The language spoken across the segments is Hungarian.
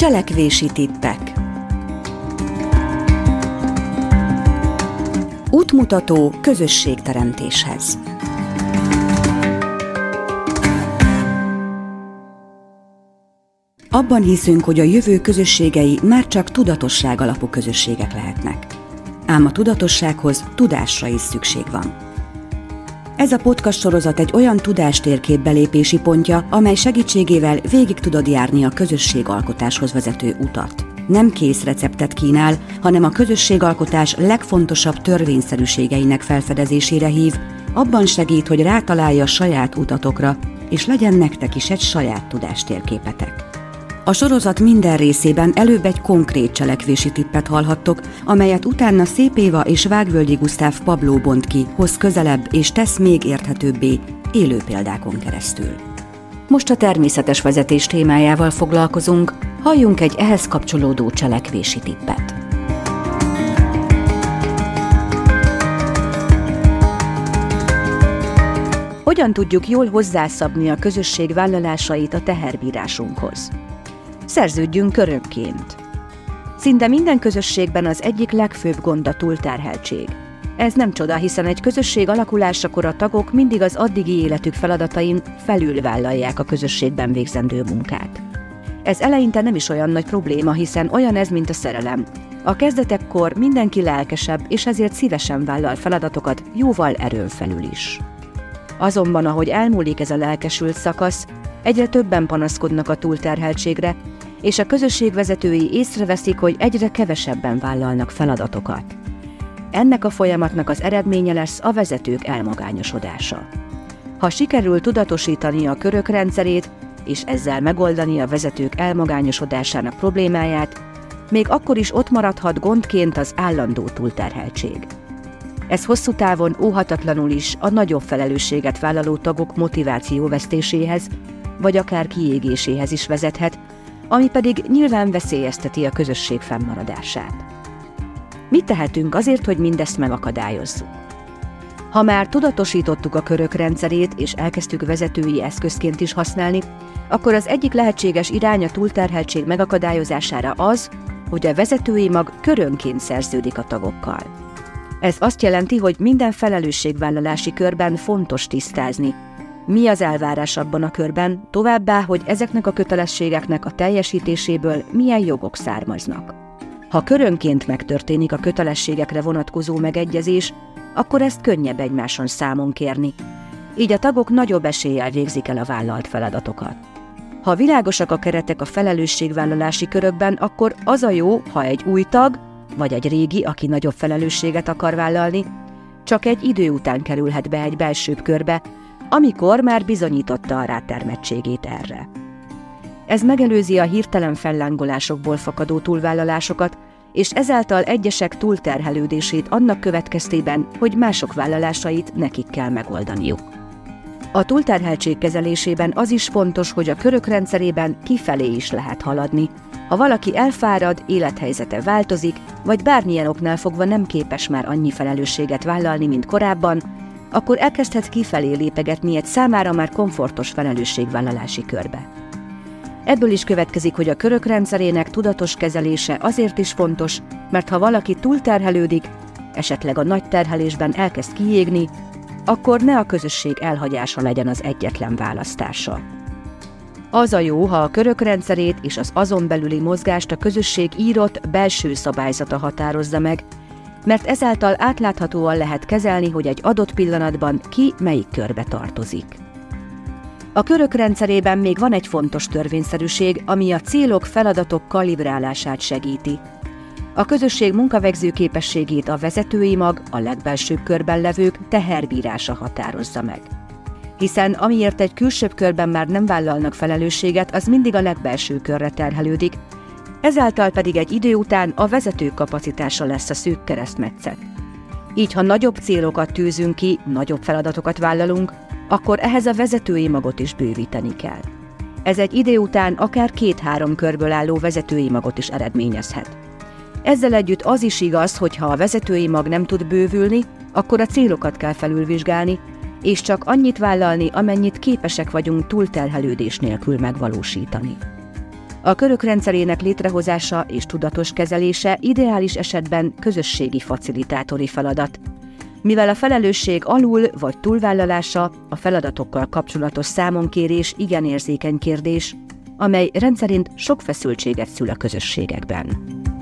Cselekvési tippek. Útmutató közösségteremtéshez. Abban hiszünk, hogy a jövő közösségei már csak tudatosság alapú közösségek lehetnek. Ám a tudatossághoz tudásra is szükség van. Ez a podcast sorozat egy olyan tudástérkép belépési pontja, amely segítségével végig tudod járni a közösségalkotáshoz vezető utat. Nem kész receptet kínál, hanem a közösségalkotás legfontosabb törvényszerűségeinek felfedezésére hív, abban segít, hogy rátalálj a saját utatokra, és legyen nektek is egy saját tudástérképetek. A sorozat minden részében előbb egy konkrét cselekvési tippet hallhattok, amelyet utána Szép Éva és Vágvölgyi Gusztáv Pabló bont ki, hoz közelebb és tesz még érthetőbbé élő példákon keresztül. Most a természetes vezetés témájával foglalkozunk, halljunk egy ehhez kapcsolódó cselekvési tippet. Hogyan tudjuk jól hozzászabni a közösség vállalásait a teherbírásunkhoz? Szerződjünk körönként. Szinte minden közösségben az egyik legfőbb gond a túlterheltség. Ez nem csoda, hiszen egy közösség alakulásakor a tagok mindig az addigi életük feladatain felülvállalják a közösségben végzendő munkát. Ez eleinte nem is olyan nagy probléma, hiszen olyan ez, mint a szerelem. A kezdetekkor mindenki lelkesebb, és ezért szívesen vállal feladatokat, jóval erőn felül is. Azonban, ahogy elmúlik ez a lelkesült szakasz, egyre többen panaszkodnak a túlterheltségre, és a közösség vezetői észreveszik, hogy egyre kevesebben vállalnak feladatokat. Ennek a folyamatnak az eredménye lesz a vezetők elmagányosodása. Ha sikerül tudatosítani a körök rendszerét, és ezzel megoldani a vezetők elmagányosodásának problémáját, még akkor is ott maradhat gondként az állandó túlterheltség. Ez hosszú távon óhatatlanul is a nagyobb felelősséget vállaló tagok motivációvesztéséhez, vagy akár kiégéséhez is vezethet, ami pedig nyilván veszélyezteti a közösség fennmaradását. Mit tehetünk azért, hogy mindezt megakadályozzuk? Ha már tudatosítottuk a körök rendszerét, és elkezdtük vezetői eszközként is használni, akkor az egyik lehetséges irány a túlterheltség megakadályozására az, hogy a vezetői mag körönként szerződik a tagokkal. Ez azt jelenti, hogy minden felelősségvállalási körben fontos tisztázni, mi az elvárás abban a körben, továbbá, hogy ezeknek a kötelességeknek a teljesítéséből milyen jogok származnak. Ha körönként megtörténik a kötelességekre vonatkozó megegyezés, akkor ezt könnyebb egymáson számon kérni. Így a tagok nagyobb eséllyel végzik el a vállalt feladatokat. Ha világosak a keretek a felelősségvállalási körökben, akkor az a jó, ha egy új tag, vagy egy régi, aki nagyobb felelősséget akar vállalni, csak egy idő után kerülhet be egy belsőbb körbe, amikor már bizonyította a rátermettségét erre. Ez megelőzi a hirtelen fellángolásokból fakadó túlvállalásokat, és ezáltal egyesek túlterhelődését annak következtében, hogy mások vállalásait nekik kell megoldaniuk. A túlterheltség kezelésében az is fontos, hogy a körök rendszerében kifelé is lehet haladni. Ha valaki elfárad, élethelyzete változik, vagy bármilyen oknál fogva nem képes már annyi felelősséget vállalni, mint korábban, akkor elkezdhet kifelé lépegetni egy számára már komfortos felelősségvállalási körbe. Ebből is következik, hogy a körök rendszerének tudatos kezelése azért is fontos, mert ha valaki túlterhelődik, esetleg a nagy terhelésben elkezd kiégni, akkor ne a közösség elhagyása legyen az egyetlen választása. Az a jó, ha a körök rendszerét és az azon belüli mozgást a közösség írott belső szabályzata határozza meg, mert ezáltal átláthatóan lehet kezelni, hogy egy adott pillanatban ki melyik körbe tartozik. A körök rendszerében még van egy fontos törvényszerűség, ami a célok, feladatok kalibrálását segíti. A közösség munkavégző képességét a vezetői mag, a legbelsőbb körben levők teherbírása határozza meg. Hiszen amiért egy külsőbb körben már nem vállalnak felelősséget, az mindig a legbelső körre terhelődik, ezáltal pedig egy idő után a vezetők kapacitása lesz a szűk keresztmetszet. Így, ha nagyobb célokat tűzünk ki, nagyobb feladatokat vállalunk, akkor ehhez a vezetői magot is bővíteni kell. Ez egy idő után akár 2-3 körből álló vezetői magot is eredményezhet. Ezzel együtt az is igaz, hogy ha a vezetői mag nem tud bővülni, akkor a célokat kell felülvizsgálni, és csak annyit vállalni, amennyit képesek vagyunk túlterhelődés nélkül megvalósítani. A körök rendszerének létrehozása és tudatos kezelése ideális esetben közösségi facilitátori feladat, mivel a felelősség alul vagy túlvállalása, a feladatokkal kapcsolatos számonkérés igen érzékeny kérdés, amely rendszerint sok feszültséget szül a közösségekben.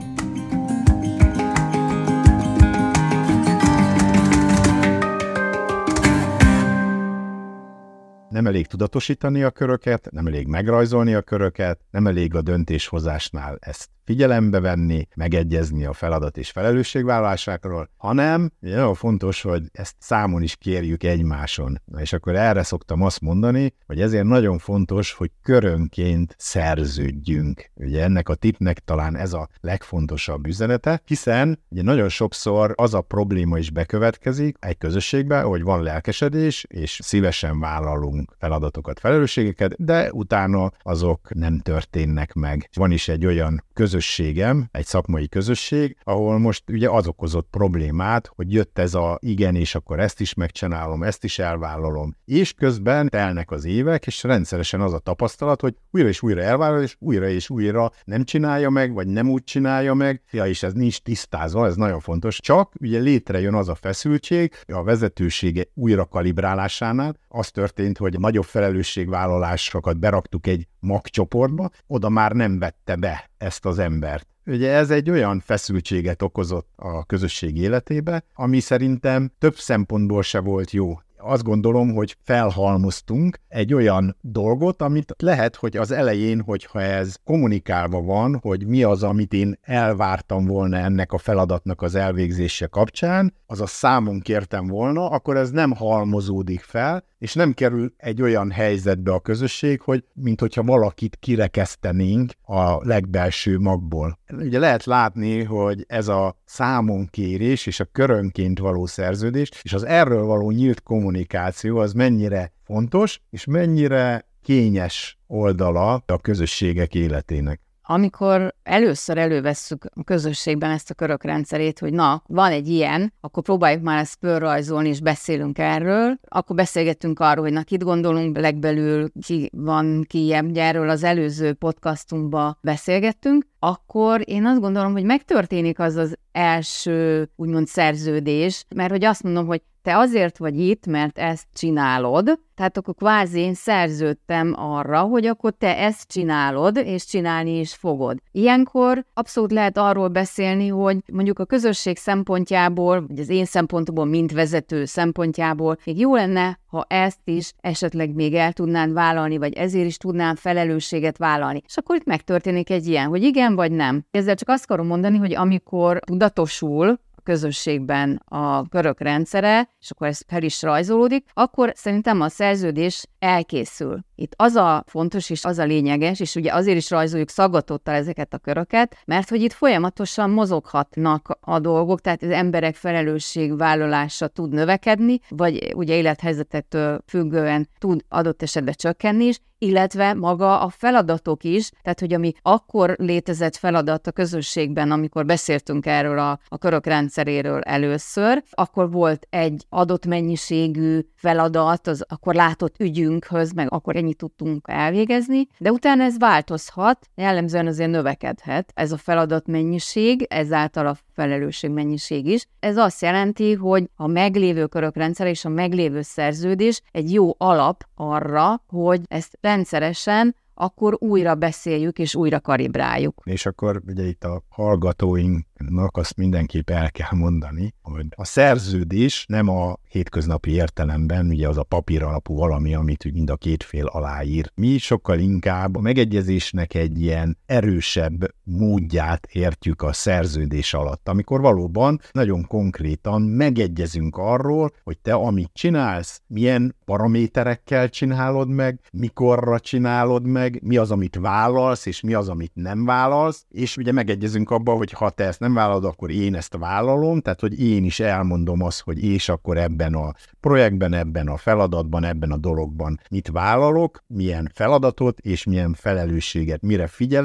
Nem elég tudatosítani a köröket, nem elég megrajzolni a köröket, nem elég a döntéshozásnál ezt figyelembe venni, megegyezni a feladat és felelősségvállalásáról, hanem nagyon fontos, hogy ezt számon is kérjük egymáson. És akkor erre szoktam azt mondani, hogy ezért nagyon fontos, hogy körönként szerződjünk. Ugye ennek a tippnek talán ez a legfontosabb üzenete, hiszen ugye nagyon sokszor az a probléma is bekövetkezik egy közösségben, hogy van lelkesedés, és szívesen vállalunk feladatokat, felelősségeket, de utána azok nem történnek meg. Van is egy olyan közösségem, egy szakmai közösség, ahol most ugye az okozott problémát, hogy jött ez a igen, és akkor ezt is megcsinálom, ezt is elvállalom. És közben telnek az évek, és rendszeresen az a tapasztalat, hogy újra és újra elvállal, és újra nem csinálja meg, vagy nem úgy csinálja meg. Ja, és ez nincs tisztázva, ez nagyon fontos. Csak ugye létrejön az a feszültség, a vezetősége újra kalibrálásánál. Az történt, hogy nagyobb felelősségvállalásokat beraktuk egy magcsoportba, oda már nem vette be ezt az embert. Ugye ez egy olyan feszültséget okozott a közösség életébe, ami szerintem több szempontból se volt jó. Azt gondolom, hogy felhalmoztunk egy olyan dolgot, amit lehet, hogy az elején, hogyha ez kommunikálva van, hogy mi az, amit én elvártam volna ennek a feladatnak az elvégzése kapcsán, azaz számon kértem volna, akkor ez nem halmozódik fel, és nem kerül egy olyan helyzetbe a közösség, hogy minthogyha valakit kirekesztenénk a legbelső magból. Ugye lehet látni, hogy ez a számonkérés és a körönként való szerződés, és az erről való nyílt kommunikáció az mennyire fontos, és mennyire kényes oldala a közösségek életének. Amikor először elővesszük a közösségben ezt a körök rendszerét, hogy na, van egy ilyen, akkor próbáljuk már ezt körrajzolni, és beszélünk erről. Akkor beszélgettünk arról, hogy na, kit gondolunk legbelül, ki van kijebb, ugye erről az előző podcastunkban beszélgettünk, akkor én azt gondolom, hogy megtörténik az az első, úgymond szerződés, mert hogy azt mondom, hogy te azért vagy itt, mert ezt csinálod, tehát akkor kvázi én szerződtem arra, hogy akkor te ezt csinálod, és csinálni is fogod. Ilyenkor abszolút lehet arról beszélni, hogy mondjuk a közösség szempontjából, vagy az én szempontomból, mint vezető szempontjából, még jó lenne, ha ezt is esetleg még el tudnám vállalni, vagy ezért is tudnám felelősséget vállalni. És akkor itt megtörténik egy ilyen, hogy igen vagy nem. Ezzel csak azt akarom mondani, hogy amikor tudatosul közösségben a körök rendszere, és akkor ez fel is rajzolódik, akkor szerintem a szerződés elkészül. Itt az a fontos, és az a lényeges, és ugye azért is rajzoljuk szaggatottal ezeket a köröket, mert hogy itt folyamatosan mozoghatnak a dolgok, tehát az emberek felelősségvállalása tud növekedni, vagy ugye élethelyzetektől függően tud adott esetben csökkenni is, illetve maga a feladatok is, tehát hogy ami akkor létezett feladat a közösségben, amikor beszéltünk erről a körök rendszeréről először, akkor volt egy adott mennyiségű feladat, az akkor látott ügyünkhöz, meg akkor ennyit tudtunk elvégezni, de utána ez változhat, jellemzően azért növekedhet ez a feladatmennyiség, ezáltal a felelősségmennyiség is. Ez azt jelenti, hogy a meglévő körökrendszer és a meglévő szerződés egy jó alap arra, hogy ezt rendszeresen akkor újra beszéljük és újra kalibráljuk. És akkor ugye itt a hallgatóinknak azt mindenképp el kell mondani, hogy a szerződés nem a hétköznapi értelemben, ugye az a papír alapú valami, amit mind a két fél aláír. Mi sokkal inkább a megegyezésnek egy ilyen erősebb módját értjük a szerződés alatt, amikor valóban nagyon konkrétan megegyezünk arról, hogy te amit csinálsz, milyen paraméterekkel csinálod meg, mikorra csinálod meg, mi az, amit vállalsz, és mi az, amit nem vállalsz, és ugye megegyezünk abban, hogy ha te ezt nem vállalod, akkor én ezt vállalom, tehát hogy én is elmondom azt, hogy és akkor ebben a projektben, ebben a feladatban, ebben a dologban mit vállalok, milyen feladatot és milyen felelősséget, mire figyelek,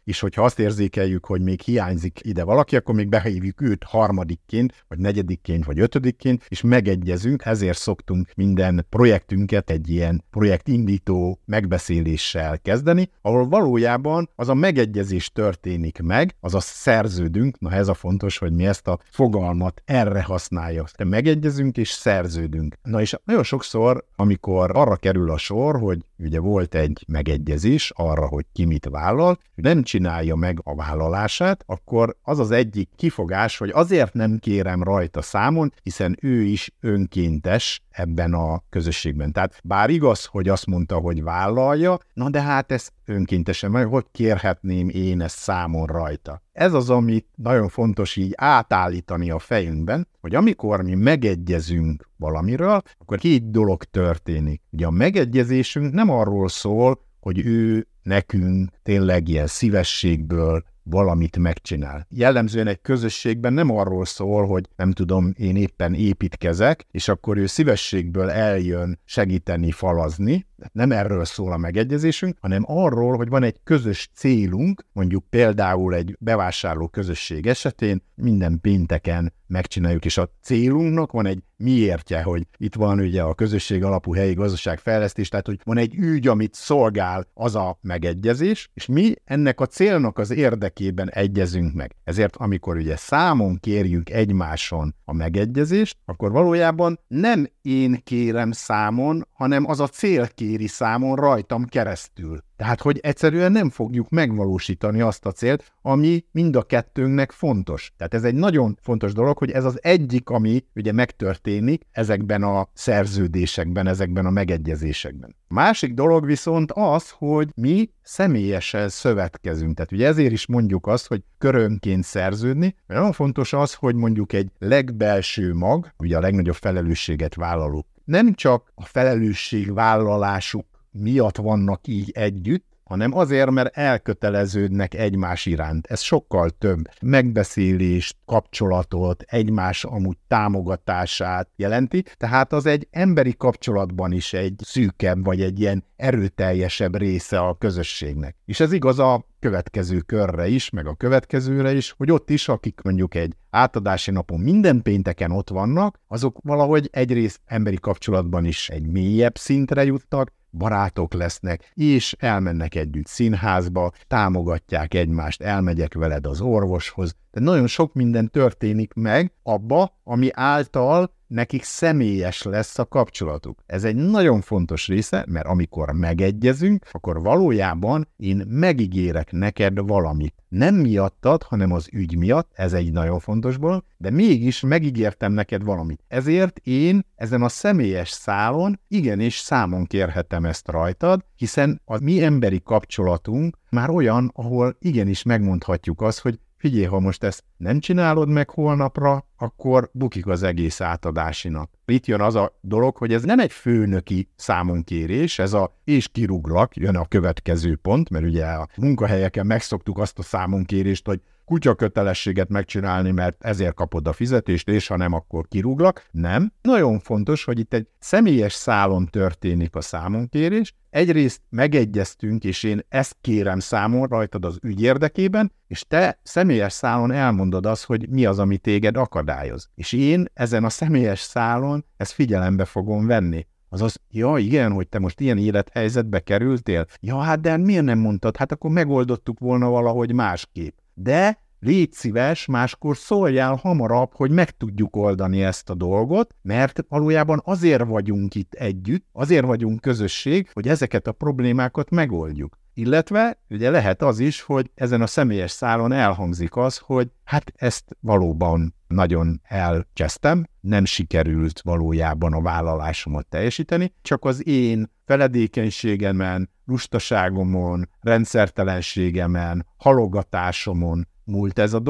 és hogyha azt érzékeljük, hogy még hiányzik ide valaki, akkor még behívjuk őt harmadikként, vagy negyedikként, vagy ötödikként, és megegyezünk, ezért szoktunk minden projektünket egy ilyen projektindító megbeszéléssel kezdeni, ahol valójában az a megegyezés történik meg, azaz szerződünk, na ez a fontos, hogy mi ezt a fogalmat erre használja. Megegyezünk és szerződünk. Na és nagyon sokszor, amikor arra kerül a sor, hogy ugye volt egy megegyezés arra, hogy ki mit vállal, nem csinálja meg a vállalását, akkor az az egyik kifogás, hogy azért nem kérem rajta számon, hiszen ő is önkéntes ebben a közösségben. Tehát bár igaz, hogy azt mondta, hogy vállalja, na de hát ez önkéntesen, hogy kérhetném én ezt számon rajta. Ez az, amit nagyon fontos így átállítani a fejünkben, hogy amikor mi megegyezünk valamiről, akkor két dolog történik. Ugye a megegyezésünk nem arról szól, hogy ő nekünk tényleg ilyen szívességből valamit megcsinál. Jellemzően egy közösségben nem arról szól, hogy nem tudom, én éppen építkezek, és akkor ő szívességből eljön segíteni, falazni. Nem erről szól a megegyezésünk, hanem arról, hogy van egy közös célunk, mondjuk például egy bevásárló közösség esetén minden pénteken megcsináljuk, és a célunknak van egy miértje, hogy itt van ugye a közösség alapú helyi gazdaságfejlesztés, tehát hogy van egy ügy, amit szolgál az a megegyezés, és mi ennek a célnak az érdekében egyezünk meg. Ezért amikor ugye számon kérjük egymáson a megegyezést, akkor valójában nem én kérem számon, hanem az a cél kéri számon rajtam keresztül. Tehát, hogy egyszerűen nem fogjuk megvalósítani azt a célt, ami mind a kettőnknek fontos. Tehát ez egy nagyon fontos dolog, hogy ez az egyik, ami ugye megtörténik ezekben a szerződésekben, ezekben a megegyezésekben. A másik dolog viszont az, hogy mi személyesen szövetkezünk. Tehát ugye ezért is mondjuk azt, hogy körönként szerződni, mert nagyon fontos az, hogy mondjuk egy legbelső mag, ugye a legnagyobb felelősséget vállalók, nem csak a felelősségvállalásuk miatt vannak így együtt, hanem azért, mert elköteleződnek egymás iránt. Ez sokkal több megbeszélést, kapcsolatot, egymás amúgy támogatását jelenti, tehát az egy emberi kapcsolatban is egy szűkebb, vagy egy ilyen erőteljesebb része a közösségnek. És ez igaz a következő körre is, meg a következőre is, hogy ott is, akik mondjuk egy átadási napon minden pénteken ott vannak, azok valahogy egyrészt emberi kapcsolatban is egy mélyebb szintre jutnak, barátok lesznek, és elmennek együtt színházba, támogatják egymást, elmegyek veled az orvoshoz. De nagyon sok minden történik meg abba, ami által nekik személyes lesz a kapcsolatuk. Ez egy nagyon fontos része, mert amikor megegyezünk, akkor valójában én megígérek neked valamit. Nem miattad, hanem az ügy miatt, ez egy nagyon fontos dolog, de mégis megígértem neked valamit. Ezért én ezen a személyes szálon igenis számon kérhetem ezt rajtad, hiszen a mi emberi kapcsolatunk már olyan, ahol igenis megmondhatjuk azt, hogy figyelj, ha most ezt nem csinálod meg holnapra, akkor bukik az egész átadási nap. Itt jön az a dolog, hogy ez nem egy főnöki számonkérés, ez a és kirúglak, jön a következő pont, mert ugye a munkahelyeken megszoktuk azt a számonkérést, hogy kutyakötelességet megcsinálni, mert ezért kapod a fizetést, és ha nem, akkor kirúglak. Nem. Nagyon fontos, hogy itt egy személyes szálon történik a számonkérés. Egyrészt megegyeztünk, és én ezt kérem számon rajtad az ügy érdekében, és te személyes szálon elmondod azt, hogy mi az, ami téged akadályoz. És én ezen a személyes szálon ezt figyelembe fogom venni. Azaz, ja igen, hogy te most ilyen élethelyzetbe kerültél? Ja, hát de miért nem mondtad? Hát akkor megoldottuk volna valahogy másképp. De légy szíves, máskor szóljál hamarabb, hogy meg tudjuk oldani ezt a dolgot, mert valójában azért vagyunk itt együtt, azért vagyunk közösség, hogy ezeket a problémákat megoldjuk. Illetve ugye lehet az is, hogy ezen a személyes szálon elhangzik az, hogy hát ezt valóban nagyon elcsesztem, nem sikerült valójában a vállalásomat teljesíteni, csak az én feledékenységemen, lustaságomon, rendszertelenségemen, halogatásomon múlt ez a dolog.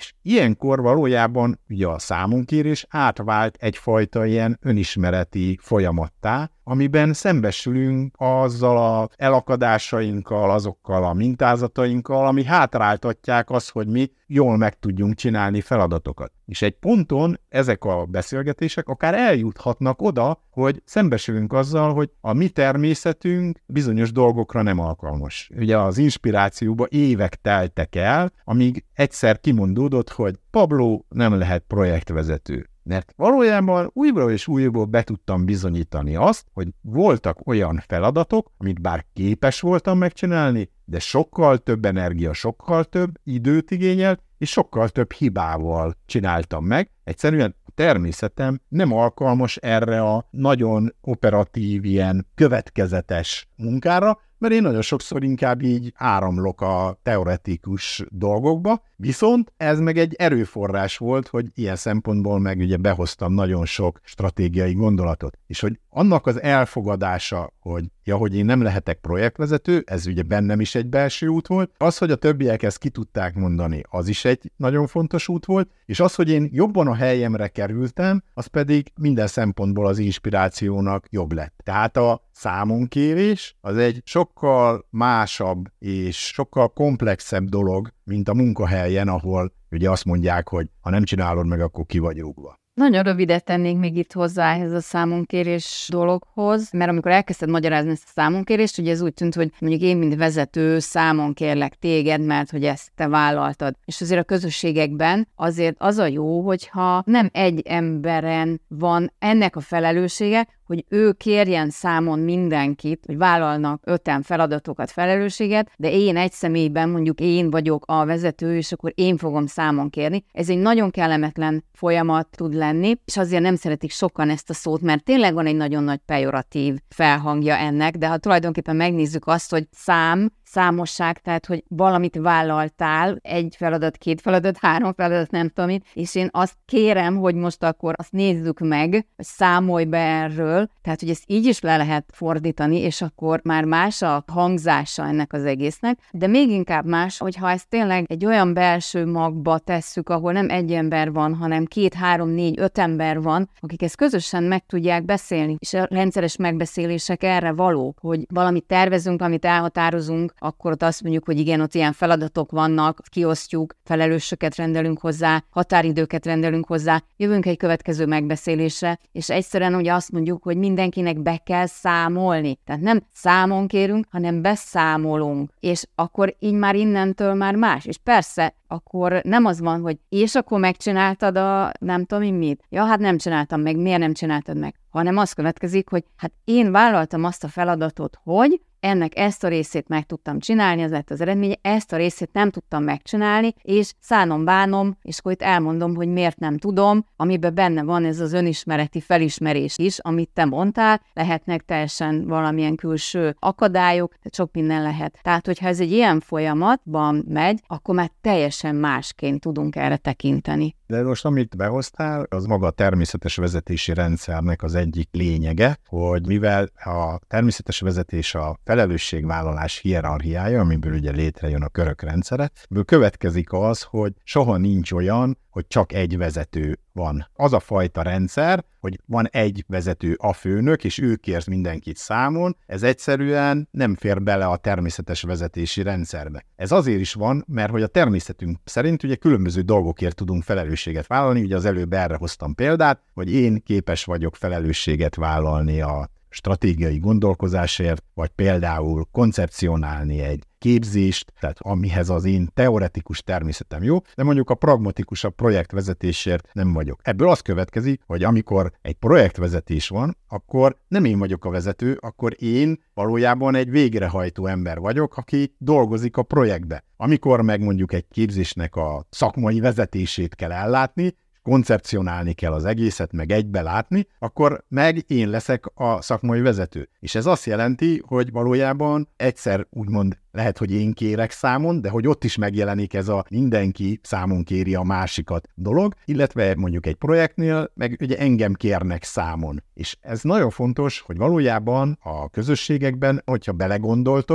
És ilyenkor valójában ugye a számonkérés átvált egyfajta ilyen önismereti folyamattá, amiben szembesülünk azzal az elakadásainkkal, azokkal a mintázatainkkal, ami hátráltatják azt, hogy mi jól meg tudjunk csinálni feladatokat. És egy ponton ezek a beszélgetések akár eljuthatnak oda, hogy szembesülünk azzal, hogy a mi természetünk bizonyos dolgokra nem alkalmas. Ugye az inspirációba évek teltek el, amíg egyszer kimondódott, hogy Pablo nem lehet projektvezető. Mert valójában újból és újból be tudtam bizonyítani azt, hogy voltak olyan feladatok, amit bár képes voltam megcsinálni, de sokkal több energia, sokkal több időt igényelt, és sokkal több hibával csináltam meg. Egyszerűen a természetem nem alkalmas erre a nagyon operatív, ilyen következetes munkára, mert én nagyon sokszor inkább így áramlok a teoretikus dolgokba, viszont ez meg egy erőforrás volt, hogy ilyen szempontból meg ugye behoztam nagyon sok stratégiai gondolatot, és hogy annak az elfogadása, hogy én nem lehetek projektvezető, ez ugye bennem is egy belső út volt, az, hogy a többiek ezt ki tudták mondani, az is egy nagyon fontos út volt, és az, hogy én jobban a helyemre kerültem, az pedig minden szempontból az inspirációnak jobb lett. Tehát a számonkérés az egy sokkal másabb és sokkal komplexebb dolog, mint a munkahelyen, ahol ugye azt mondják, hogy ha nem csinálod meg, akkor ki vagy rúgva. Nagyon rövidet tennék még itt hozzá ehhez a számonkérés dologhoz, mert amikor elkezdted magyarázni ezt a számonkérést, ugye ez úgy tűnt, hogy mondjuk én, mint vezető, számon kérlek téged, mert hogy ezt te vállaltad. És azért a közösségekben azért az a jó, hogyha nem egy emberen van ennek a felelőssége, hogy ő kérjen számon mindenkit, hogy vállalnak 5 feladatokat, felelősséget, de én egy személyben, mondjuk én vagyok a vezető, és akkor én fogom számon kérni. Ez egy nagyon kellemetlen folyamat tud lenni, és azért nem szeretik sokan ezt a szót, mert tényleg van egy nagyon nagy pejoratív felhangja ennek, de ha tulajdonképpen megnézzük azt, hogy számosság, tehát, hogy valamit vállaltál, 1 feladat, 2 feladat, 3 feladat, nem tudom mit, és én azt kérem, hogy most akkor azt nézzük meg, hogy számolj be erről, tehát, hogy ezt így is le lehet fordítani, és akkor már más a hangzása ennek az egésznek, de még inkább más, hogyha ezt tényleg egy olyan belső magba tesszük, ahol nem egy ember van, hanem 2, 3, 4, 5 ember van, akik ezt közösen meg tudják beszélni, és a rendszeres megbeszélések erre valók, hogy valamit tervezünk, amit elhatározunk, akkor ott azt mondjuk, hogy igen, ott ilyen feladatok vannak, kiosztjuk, felelősöket rendelünk hozzá, határidőket rendelünk hozzá, jövünk egy következő megbeszélésre, és egyszerűen ugye azt mondjuk, hogy mindenkinek be kell számolni. Tehát nem számon kérünk, hanem beszámolunk. És akkor így már innentől már más. És persze, akkor nem az van, hogy és akkor megcsináltad a nem tudom én mit. Ja, hát nem csináltam meg, miért nem csináltad meg? Hanem az következik, hogy hát én vállaltam azt a feladatot, hogy ennek ezt a részét meg tudtam csinálni, ez lett az eredménye, ezt a részét nem tudtam megcsinálni, és szánom-bánom, és akkor itt elmondom, hogy miért nem tudom, amiben benne van ez az önismereti felismerés is, amit te mondtál, lehetnek teljesen valamilyen külső akadályok, tehát sok minden lehet. Tehát, hogyha ez egy ilyen folyamatban megy, akkor már teljesen másként tudunk erre tekinteni. De most amit behoztál, az maga a természetes vezetési rendszernek az egyik lényege, hogy mivel a természetes vezetés a felelősségvállalás hierarchiája, amiből ugye létrejön a körök rendszere, ebből következik az, hogy soha nincs olyan, hogy csak egy vezető van. Az a fajta rendszer, hogy van egy vezető, a főnök, és ő kér mindenkit számon, ez egyszerűen nem fér bele a természetes vezetési rendszerbe. Ez azért is van, mert hogy a természetünk szerint ugye különböző dolgokért tudunk felelősséget vállalni, ugye az előbb erre hoztam példát, hogy én képes vagyok felelősséget vállalni a stratégiai gondolkozásért, vagy például koncepcionálni egy képzést, tehát amihez az én teoretikus természetem jó, de mondjuk a pragmatikusabb projektvezetésért nem vagyok. Ebből az következik, hogy amikor egy projektvezetés van, akkor nem én vagyok a vezető, akkor én valójában egy végrehajtó ember vagyok, aki dolgozik a projektbe. Amikor meg mondjuk egy képzésnek a szakmai vezetését kell ellátni, koncepcionálni kell az egészet, meg egybe látni, akkor meg én leszek a szakmai vezető. És ez azt jelenti, hogy valójában egyszer úgymond lehet, hogy én kérek számon, de hogy ott is megjelenik ez a mindenki számon kéri a másikat dolog, illetve mondjuk egy projektnél meg ugye engem kérnek számon. És ez nagyon fontos, hogy valójában a közösségekben, hogyha belegondoltok, itt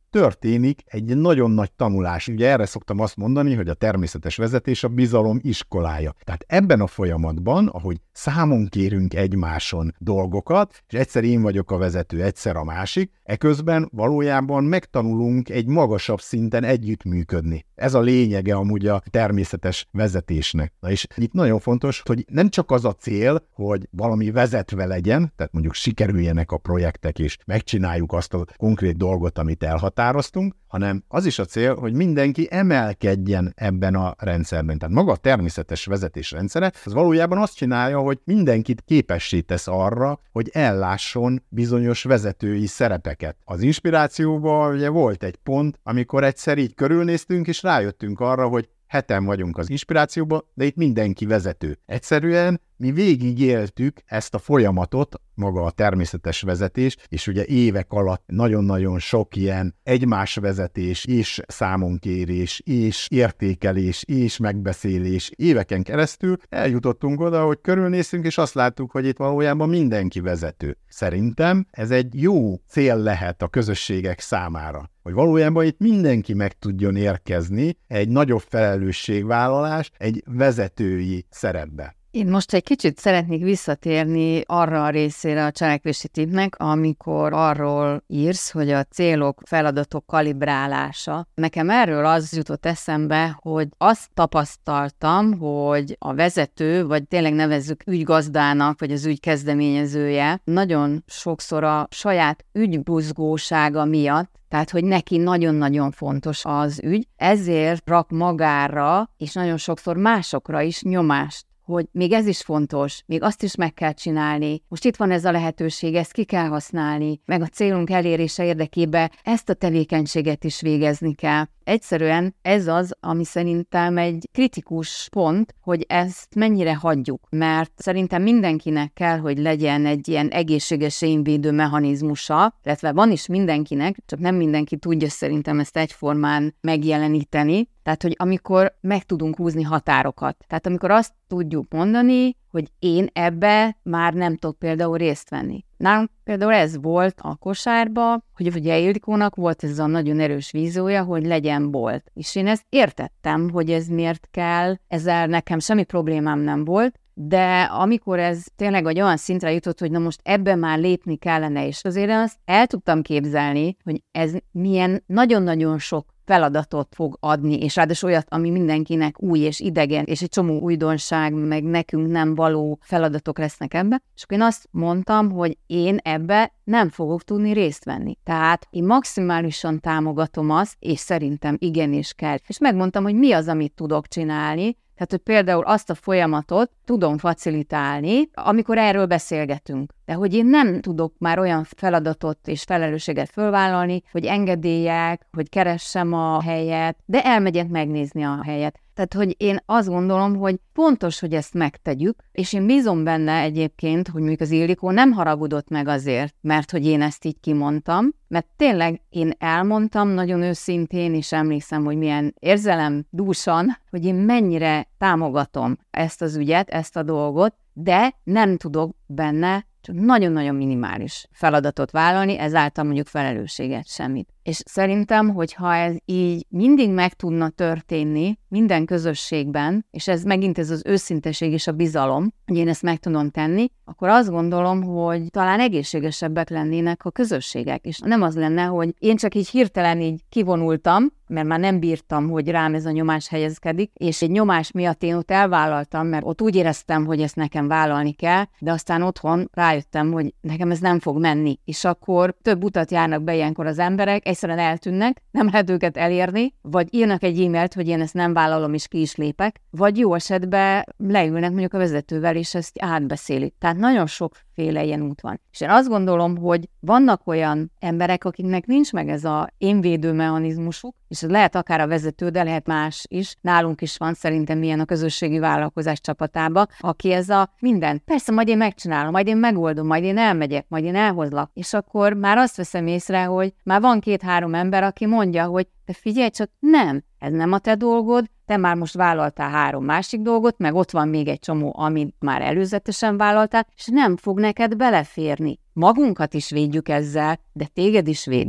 történik egy nagyon nagy tanulás. Ugye erre szoktam azt mondani, hogy a természetes vezetés a bizalom iskolája. Tehát ebben a folyamatban, ahogy számon kérünk egymáson dolgokat, és egyszer én vagyok a vezető, egyszer a másik, eközben valójában megtanulunk egy magasabb szinten együttműködni. Ez a lényege amúgy a természetes vezetésnek. Na és itt nagyon fontos, hogy nem csak az a cél, hogy valami vezetve legyen, tehát mondjuk sikerüljenek a projektek, és megcsináljuk azt a konkrét dolgot, amit elhatároztunk, hanem az is a cél, hogy mindenki emelkedjen ebben a rendszerben. Tehát maga a természetes vezetés rendszere, az valójában azt csinálja, hogy mindenkit képessé tesz arra, hogy ellásson bizonyos vezetői szerepeket. Az inspirációban ugye volt egy pont, amikor egyszer így körülnéztünk, és rájöttünk arra, hogy heten vagyunk az inspirációban, de itt mindenki vezető. Egyszerűen mi végigéltük ezt a folyamatot, maga a természetes vezetés, és ugye évek alatt nagyon-nagyon sok ilyen egymásvezetés, és számonkérés, és értékelés, és megbeszélés éveken keresztül eljutottunk oda, hogy körülnéztünk, és azt láttuk, hogy itt valójában mindenki vezető. Szerintem ez egy jó cél lehet a közösségek számára, hogy valójában itt mindenki meg tudjon érkezni egy nagyobb felelősségvállalás, egy vezetői szerepbe. Én most egy kicsit szeretnék visszatérni arra a részére a cselekvési tippnek, amikor arról írsz, hogy a célok, feladatok kalibrálása. Nekem erről az jutott eszembe, hogy azt tapasztaltam, hogy a vezető, vagy tényleg nevezzük ügygazdának, vagy az ügy kezdeményezője, nagyon sokszor a saját ügybuzgósága miatt, tehát, hogy neki nagyon-nagyon fontos az ügy, ezért rak magára, és nagyon sokszor másokra is nyomást, hogy még ez is fontos, még azt is meg kell csinálni. Most itt van ez a lehetőség, ezt ki kell használni, meg a célunk elérése érdekében ezt a tevékenységet is végezni kell. Egyszerűen ez az, ami szerintem egy kritikus pont, hogy ezt mennyire hagyjuk, mert szerintem mindenkinek kell, hogy legyen egy ilyen egészséges énvédő mechanizmusa, illetve van is mindenkinek, csak nem mindenki tudja szerintem ezt egyformán megjeleníteni. Tehát, hogy amikor meg tudunk húzni határokat. Tehát, amikor azt tudjuk mondani, hogy én ebbe már nem tudok például részt venni. Nálunk például ez volt a kosárba, hogy ugye Ildikónak volt ez a nagyon erős víziója, hogy legyen bolt. És én ezt értettem, hogy ez miért kell, ezzel nekem semmi problémám nem volt, de amikor ez tényleg egy olyan szintre jutott, hogy na most ebben már lépni kellene, és azért azt el tudtam képzelni, hogy ez milyen nagyon-nagyon sok feladatot fog adni, és ráadásul olyat, ami mindenkinek új és idegen, és egy csomó újdonság, meg nekünk nem való feladatok lesznek ebbe. És akkor én azt mondtam, hogy én ebbe nem fogok tudni részt venni. Tehát én maximálisan támogatom azt, és szerintem igenis kell. És megmondtam, hogy mi az, amit tudok csinálni, tehát, hogy például azt a folyamatot tudom facilitálni, amikor erről beszélgetünk. De hogy én nem tudok már olyan feladatot és felelősséget fölvállalni, hogy engedélyek, hogy keressem a helyet, de elmegyek megnézni a helyet. Tehát, hogy én azt gondolom, hogy fontos, hogy ezt megtegyük, és én bízom benne egyébként, hogy mondjuk az Ildikó nem haragudott meg azért, mert hogy én ezt így kimondtam, mert tényleg én elmondtam nagyon őszintén, és emlékszem, hogy milyen érzelemdúsan, hogy én mennyire támogatom ezt az ügyet, ezt a dolgot, de nem tudok benne csak nagyon-nagyon minimális feladatot vállalni, ezáltal mondjuk felelősséget semmit. És szerintem, hogyha ez így mindig meg tudna történni minden közösségben, és ez megint ez az őszinteség és a bizalom, hogy én ezt meg tudom tenni, akkor azt gondolom, hogy talán egészségesebbek lennének a közösségek. És nem az lenne, hogy én csak így hirtelen így kivonultam, mert már nem bírtam, hogy rám ez a nyomás helyezkedik, és egy nyomás miatt én ott elvállaltam, mert ott úgy éreztem, hogy ezt nekem vállalni kell, de aztán otthon rájöttem, hogy nekem ez nem fog menni. És akkor több utat járnak be ilyenkor az emberek, egyszerűen eltűnnek, nem lehet őket elérni, vagy írnak egy e-mailt, hogy én ezt nem vállalom, és ki is lépek, vagy jó esetben leülnek mondjuk a vezetővel, és ezt átbeszélik. Tehát nagyon sokféle ilyen út van. És én azt gondolom, hogy vannak olyan emberek, akiknek nincs meg ez a énvédő mechanizmusuk, és ez lehet akár a vezető, de lehet más is. Nálunk is van szerintem ilyen a közösségi vállalkozás csapatába, aki ez a minden. Persze, majd én megcsinálom, majd én megoldom, majd én elmegyek, majd én elhozlak. És akkor már azt veszem észre, hogy már van 2-3 ember, aki mondja, hogy de figyelj csak, nem, ez nem a te dolgod, te már most vállaltál 3 másik dolgot, meg ott van még egy csomó, amit már előzetesen vállaltál, és nem fog neked beleférni. Magunkat is védjük ezzel, de téged is védünk.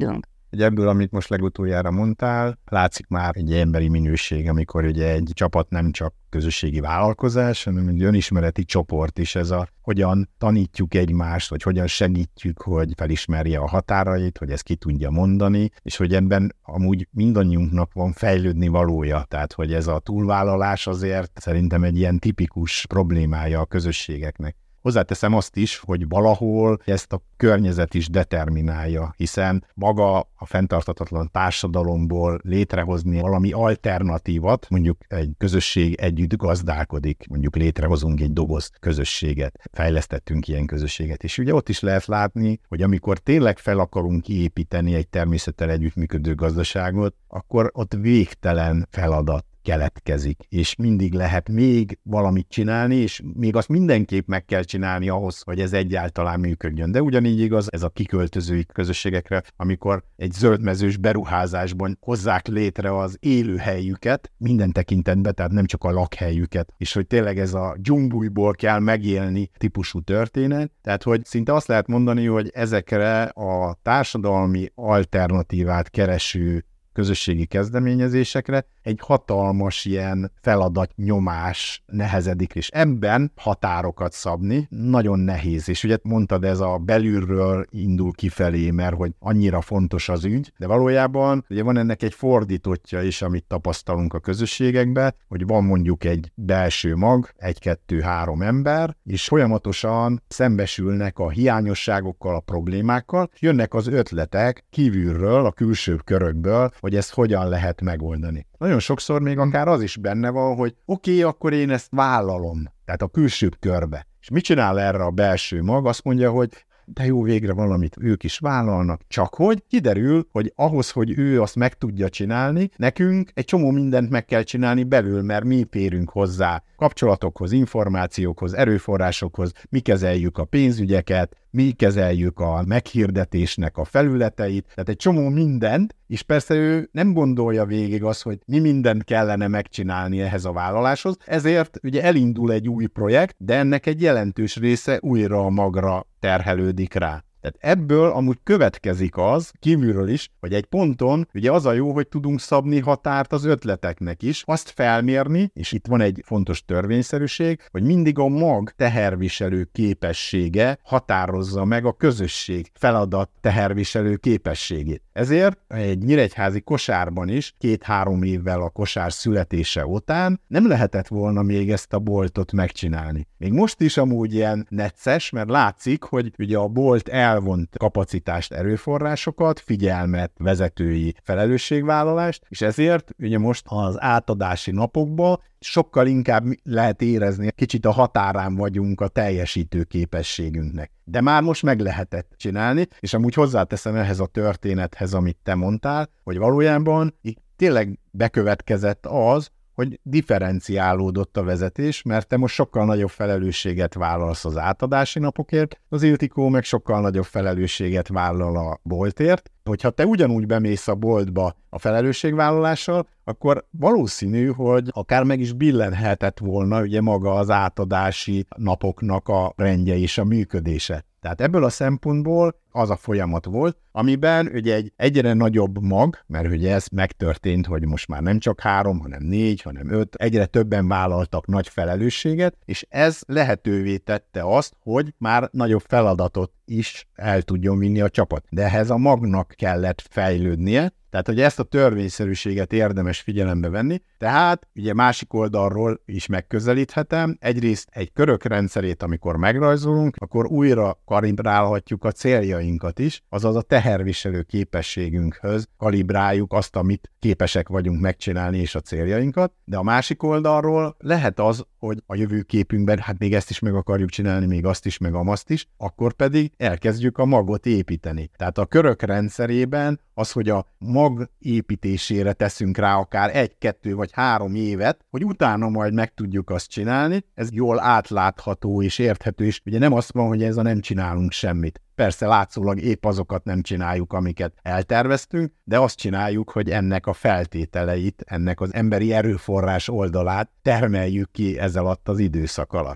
Ugye ebből, amit most legutoljára mondtál, látszik már egy emberi minőség, amikor ugye egy csapat nem csak közösségi vállalkozás, hanem egy önismereti csoport is, ez a hogyan tanítjuk egymást, vagy hogyan segítjük, hogy felismerje a határait, hogy ezt ki tudja mondani, és hogy ebben amúgy mindannyiunknak van fejlődni valója, tehát hogy ez a túlvállalás azért szerintem egy ilyen tipikus problémája a közösségeknek. Hozzáteszem azt is, hogy valahol ezt a környezet is determinálja, hiszen maga a fenntarthatatlan társadalomból létrehozni valami alternatívat, mondjuk egy közösség együtt gazdálkodik, mondjuk létrehozunk egy doboz közösséget, fejlesztettünk ilyen közösséget, és ugye ott is lehet látni, hogy amikor tényleg fel akarunk építeni egy természettel együttműködő gazdaságot, akkor ott végtelen feladat keletkezik, és mindig lehet még valamit csinálni, és még azt mindenképp meg kell csinálni ahhoz, hogy ez egyáltalán működjön. De ugyanígy igaz ez a kiköltözői közösségekre, amikor egy zöldmezős beruházásban hozzák létre az élőhelyüket minden tekintetben, tehát nem csak a lakhelyüket, és hogy tényleg ez a dzsumbujból kell megélni típusú történet. Tehát, hogy szinte azt lehet mondani, hogy ezekre a társadalmi alternatívát kereső közösségi kezdeményezésekre egy hatalmas ilyen feladatnyomás nehezedik, és ebben határokat szabni nagyon nehéz. És ugye mondtad, ez a belülről indul kifelé, mert hogy annyira fontos az ügy, de valójában ugye van ennek egy fordítottja is, amit tapasztalunk a közösségekben, hogy van mondjuk egy belső mag, 1-2-3 ember, és folyamatosan szembesülnek a hiányosságokkal, a problémákkal, jönnek az ötletek kívülről, a külső körökből, hogy ezt hogyan lehet megoldani. Nagyon sokszor még akár az is benne van, hogy oké, akkor én ezt vállalom, tehát a külső körbe. És mit csinál erre a belső mag? Azt mondja, hogy de jó, végre valamit ők is vállalnak, csak hogy kiderül, hogy ahhoz, hogy ő azt meg tudja csinálni, nekünk egy csomó mindent meg kell csinálni belül, mert mi férünk hozzá kapcsolatokhoz, információkhoz, erőforrásokhoz, mi kezeljük a pénzügyeket, mi kezeljük a meghirdetésnek a felületeit, tehát egy csomó mindent, és persze ő nem gondolja végig azt, hogy mi mindent kellene megcsinálni ehhez a vállaláshoz, ezért ugye elindul egy új projekt, de ennek egy jelentős része újra a magra terhelődik rá. Tehát ebből amúgy következik az, kívülről is, hogy egy ponton ugye az a jó, hogy tudunk szabni határt az ötleteknek is, azt felmérni, és itt van egy fontos törvényszerűség, hogy mindig a mag teherviselő képessége határozza meg a közösség feladat teherviselő képességét. Ezért egy nyíregyházi kosárban is 2-3 évvel a kosár születése után nem lehetett volna még ezt a boltot megcsinálni. Még most is amúgy ilyen necces, mert látszik, hogy ugye a bolt elvont kapacitást, erőforrásokat, figyelmet, vezetői felelősségvállalást, és ezért ugye most az átadási napokban sokkal inkább lehet érezni, kicsit a határán vagyunk a teljesítő képességünknek. De már most meg lehetett csinálni, és amúgy hozzáteszem ehhez a történethez, amit te mondtál, hogy valójában itt tényleg bekövetkezett az, hogy differenciálódott a vezetés, mert te most sokkal nagyobb felelősséget vállalsz az átadási napokért, az Iltikó meg sokkal nagyobb felelősséget vállal a boltért. Hogyha te ugyanúgy bemész a boltba a felelősségvállalással, akkor valószínű, hogy akár meg is billenhetett volna ugye maga az átadási napoknak a rendje és a működése. Tehát ebből a szempontból az a folyamat volt, amiben ugye egy egyre nagyobb mag, mert ugye ez megtörtént, hogy most már nem csak 3, hanem 4, hanem 5, egyre többen vállaltak nagy felelősséget, és ez lehetővé tette azt, hogy már nagyobb feladatot is el tudjon vinni a csapat. De ehhez a magnak kellett fejlődnie, tehát, hogy ezt a törvényszerűséget érdemes figyelembe venni, tehát ugye másik oldalról is megközelíthetem, egyrészt egy körök rendszerét, amikor megrajzolunk, akkor újra kalibrálhatjuk a céljainkat is, azaz a teherviselő képességünkhöz kalibráljuk azt, amit képesek vagyunk megcsinálni és a céljainkat, de a másik oldalról lehet az, hogy a jövőképünkben hát még ezt is meg akarjuk csinálni, még azt is, meg amazt is, akkor pedig elkezdjük a magot építeni. Tehát a körök rendszerében az, hogy a mag építésére teszünk rá akár 1, 2 vagy 3 évet, hogy utána majd meg tudjuk azt csinálni, ez jól átlátható és érthető, és ugye nem azt van, hogy ez a nem csinálunk semmit. Persze látszólag épp azokat nem csináljuk, amiket elterveztünk, de azt csináljuk, hogy ennek a feltételeit, ennek az emberi erőforrás oldalát termeljük ki ez alatt az időszak alatt.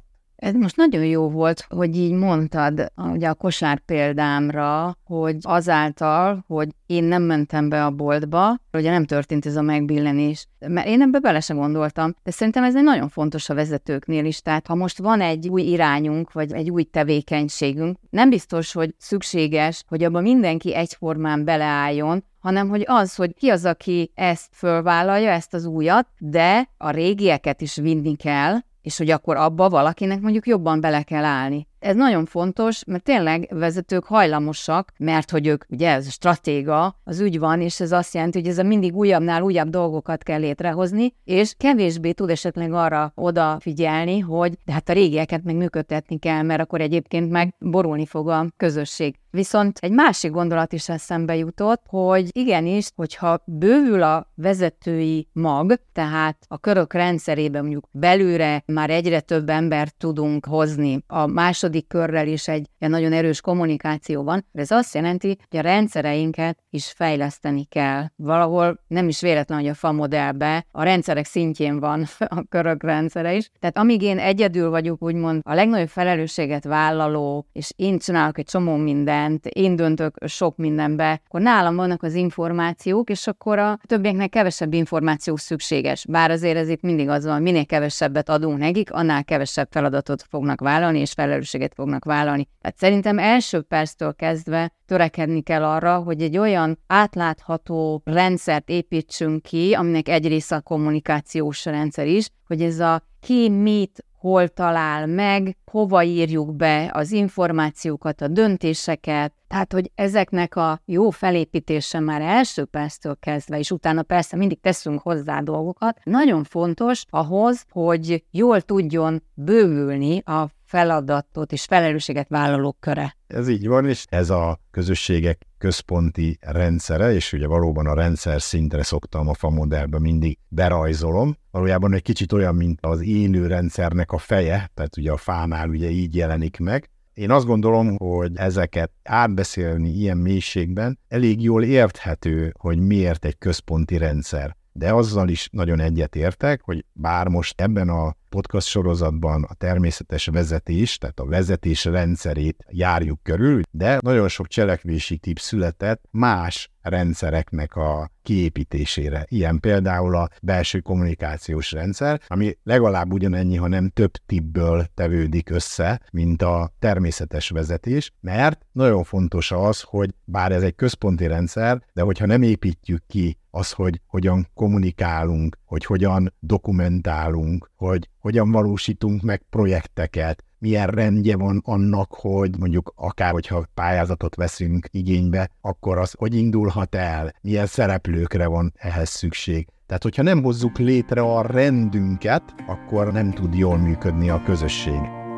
Ez most nagyon jó volt, hogy így mondtad ugye a kosár példámra, hogy azáltal, hogy én nem mentem be a boltba, ugye nem történt ez a megbillenés. Mert én ebbe bele sem gondoltam, de szerintem ez egy nagyon fontos a vezetőknél is. Tehát ha most van egy új irányunk, vagy egy új tevékenységünk, nem biztos, hogy szükséges, hogy abban mindenki egyformán beleálljon, hanem hogy az, hogy ki az, aki ezt fölvállalja, ezt az újat, de a régieket is vinni kell, és hogy akkor abba valakinek mondjuk jobban bele kell állni. Ez nagyon fontos, mert tényleg vezetők hajlamosak, mert hogy ők, ugye ez stratéga, az ügy van, és ez azt jelenti, hogy ez a mindig újabbnál újabb dolgokat kell létrehozni, és kevésbé tud esetleg arra odafigyelni, hogy de hát a régieket meg működtetni kell, mert akkor egyébként meg borulni fog a közösség. Viszont egy másik gondolat is eszembe jutott, hogy igenis, hogyha bővül a vezetői mag, tehát a körök rendszerében mondjuk belülre már egyre több embert tudunk hozni, a második körrel is egy nagyon erős kommunikáció van, de ez azt jelenti, hogy a rendszereinket is fejleszteni kell. Valahol nem is véletlen, hogy a FA modellben a rendszerek szintjén van a körök rendszere is. Tehát amíg én egyedül vagyok, úgymond a legnagyobb felelősséget vállaló, és én csinálok egy csomó mindent, én döntök sok mindenbe, akkor nálam vannak az információk, és akkor a többieknek kevesebb információ szükséges. Bár azért ez itt mindig az van, minél kevesebbet adunk nekik, annál kevesebb feladatot fognak vállalni, és felelősséget fognak vállalni. Tehát szerintem első perctől kezdve törekedni kell arra, hogy egy olyan átlátható rendszert építsünk ki, aminek egy része a kommunikációs rendszer is, hogy ez a ki mit, hol talál meg, hova írjuk be az információkat, a döntéseket, tehát, hogy ezeknek a jó felépítése már első perctől kezdve, és utána persze mindig teszünk hozzá dolgokat, nagyon fontos ahhoz, hogy jól tudjon bővülni a feladatot és felelősséget vállalók köre. Ez így van, és ez a közösségek központi rendszere, és ugye valóban a rendszer szintre szoktam a FA modellben mindig berajzolom. Valójában egy kicsit olyan, mint az élő rendszernek a feje, tehát ugye a fánál ugye így jelenik meg. Én azt gondolom, hogy ezeket átbeszélni ilyen mélységben elég jól érthető, hogy miért egy központi rendszer. De azzal is nagyon egyetértek, hogy bár most ebben a podcast sorozatban a természetes vezetés, tehát a vezetés rendszerét járjuk körül, de nagyon sok cselekvési tipp született más rendszereknek a kiépítésére. Ilyen például a belső kommunikációs rendszer, ami legalább ugyanennyi, ha nem több tippből tevődik össze, mint a természetes vezetés, mert nagyon fontos az, hogy bár ez egy központi rendszer, de hogyha nem építjük ki az, hogy hogyan kommunikálunk, hogy hogyan dokumentálunk, hogy hogyan valósítunk meg projekteket, milyen rendje van annak, hogy mondjuk akár, hogyha pályázatot veszünk igénybe, akkor az hogy indulhat el, milyen szereplőkre van ehhez szükség. Tehát, hogyha nem hozzuk létre a rendünket, akkor nem tud jól működni a közösség.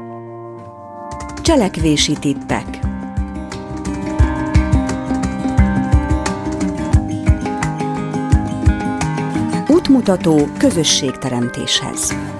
Cselekvési tippek. Útmutató közösségteremtéshez.